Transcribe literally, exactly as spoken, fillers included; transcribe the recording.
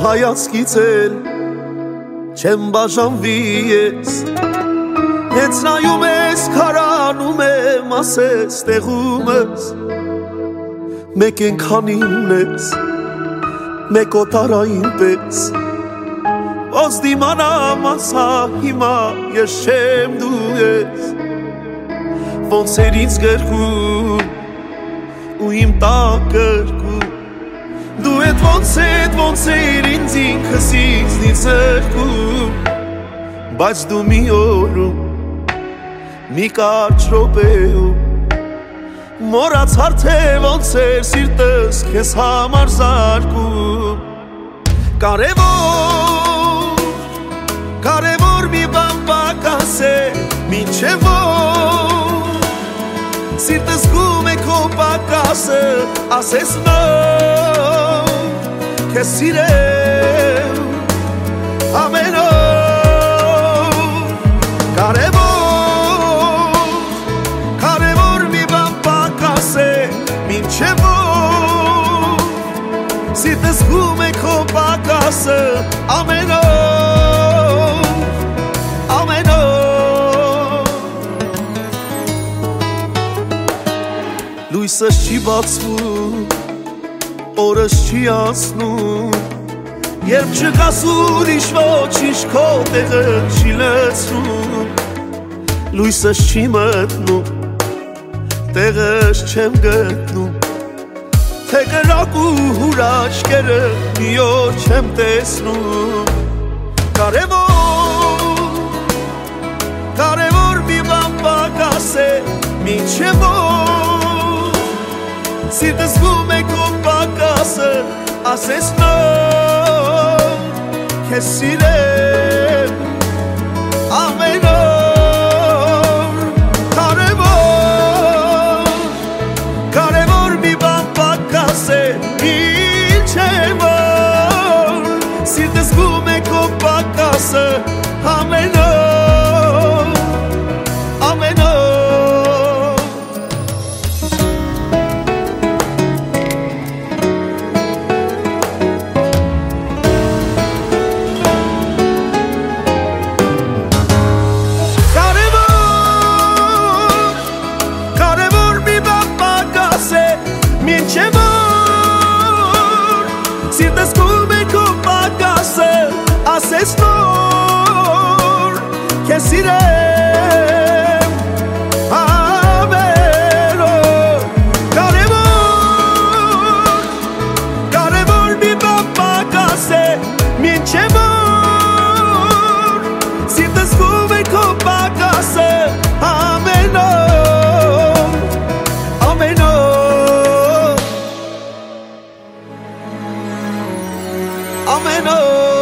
հայացքից էլ չեմ բաժանվի ես Հենց նայում ես քարանում եմ ասես տեղում ես Մեկ ենքանին ես Մեկ օտարային պես Ոնց դիմանամ ասա հիմա ես չեմ դու ես Ոնց էր ինձ գրկում ու իմ տակրկում Դու էդ ոնց էդ ոնց էր ինձ ինքս ինձնից զրկում Բայց դու մի օրում մի կարճ րոպեում Մոռացար թե ոնց էր սիրտս քեզ համար զարկում Կարևոր, կարևոր մի բան պակաս է Մինչև որ Սիրտս գում է քո պակասը Ասես նոր Քեզ սիրեմ ամեն օր Կարևոր, կարևոր մի բան պակաս է Մինչև որ Սիրտս գում է քո պակասը ամեն օր Ամեն օր Լույսս չի բացվում Օրս չի անցնում Երբ չկաս ուրիշ ոչինչ քո տեղը չի լցնում Լույսս չի մտնում Տեղս չեմ գտնում Թե կրակ ու հուր աչքերը մի օր չեմ տեսնում Կարևոր, կարևոր մի բան պակաս է Մինչև որ Սիրտս գում է քո պակասը Ասես նոր Քեզ սիրեմ ամեն օր Կարևոր, կարևոր մի բան պակաս է Ինչ է որ Սիրտս գում է քո պակասը ամեն օր Ամեն օր Սիրտս գում է քո պակասը Ասես նոր Քեզ սիրեմ ամեն օր Կարևոր, կարևոր մի բան պակաս է Մինչև որ Սիրտս գում է քո պակասը ամեն օր Ամեն օր Amen.